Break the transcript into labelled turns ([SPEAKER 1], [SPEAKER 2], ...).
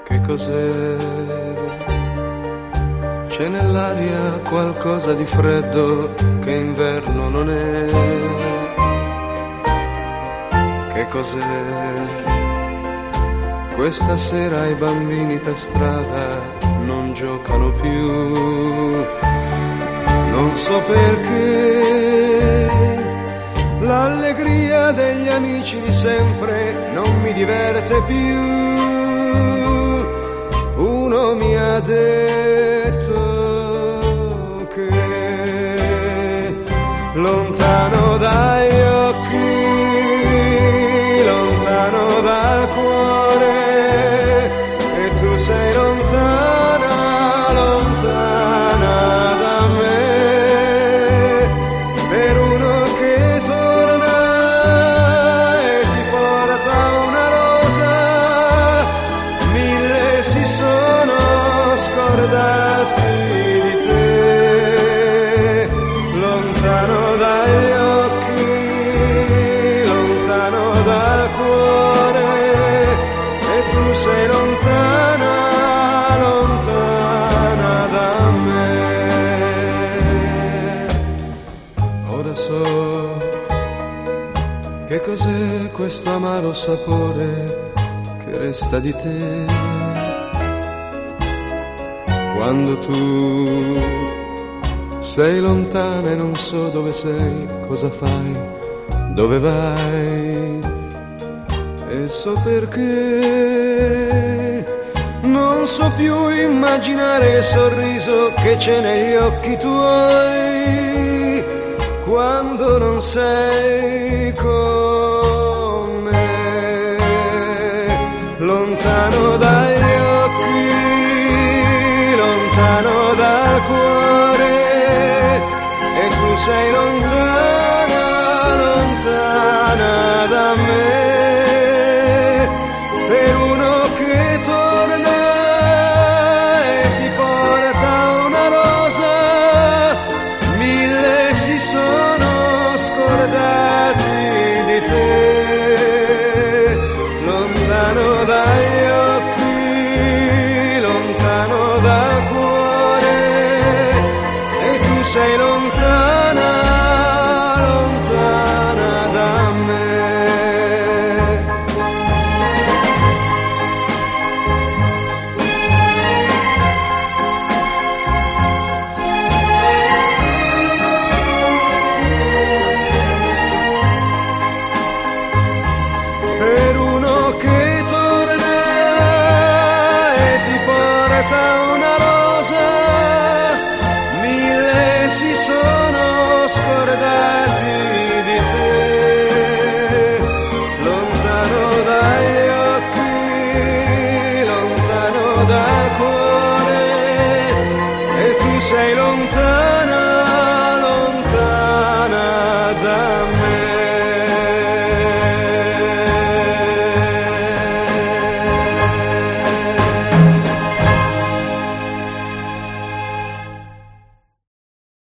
[SPEAKER 1] Che cos'è? C'è nell'aria qualcosa di freddo che inverno non è. Che cos'è? Questa sera i bambini per strada non giocano più. Non so perché l'allegria degli amici di sempre non mi diverte più. Uno mi ha detto che lontano dagli occhi, lontano dal cuore, e tu sei lontana, lontana da me, per uno che torna e ti porta una rosa, mille si sono scordati di te, lontano dagli occhi, lontano dal cuore, e tu sei lontana, lontana da me. Ora so che cos'è questo amaro sapore che resta di te. Quando tu sei lontana e non so dove sei, cosa fai, dove vai, e so perché non so più immaginare il sorriso che c'è negli occhi tuoi quando non sei con me, lontano dagli occhi, lontano dal cuore, e tu sei lontano.